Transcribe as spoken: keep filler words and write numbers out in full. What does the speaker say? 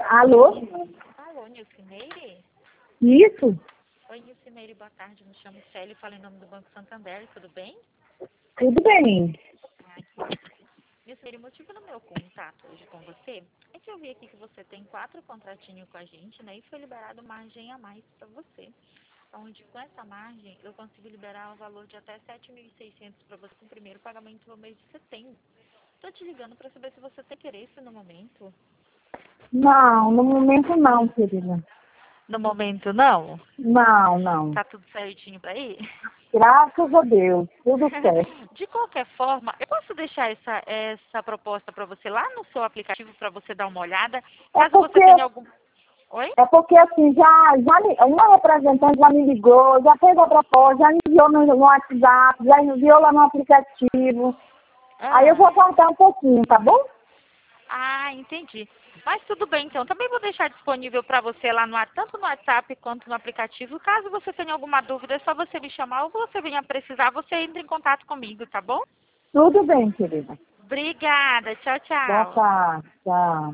Alô? Alô, Nilcineire? Isso? Oi, Nilcineire, boa tarde. Me chamo Célia, falo em nome do Banco Santander, tudo bem? Tudo bem. Ah, que bom. Nilcineire, o motivo do meu contato hoje com você é que eu vi aqui que você tem quatro contratinhos com a gente, né? E foi liberado margem a mais para você. Onde com essa margem eu consigo liberar um valor de até sete mil e seiscentos para você com o primeiro pagamento no mês de setembro. Tô te ligando para saber se você tem interesse no momento. Não, no momento não, querida. No momento não? Não, não. Tá tudo certinho para ir? Graças a Deus, tudo certo. De qualquer forma, eu posso deixar essa, essa proposta para você lá no seu aplicativo para você dar uma olhada, É caso você porque, tenha algum... Oi? é porque assim, já, já me- uma representante já me ligou, já fez a proposta, já enviou no, no WhatsApp, já enviou lá no aplicativo. Aí eu Ah, vou contar um pouquinho, tá bom? ah, entendi. Mas tudo bem, então. Também vou deixar disponível para você lá no, tanto no WhatsApp quanto no aplicativo. Caso você tenha alguma dúvida, é só você me chamar ou você venha precisar, você entra em contato comigo, tá bom? Tudo bem, querida. Obrigada. Tchau, Boa tchau. tarde, tchau.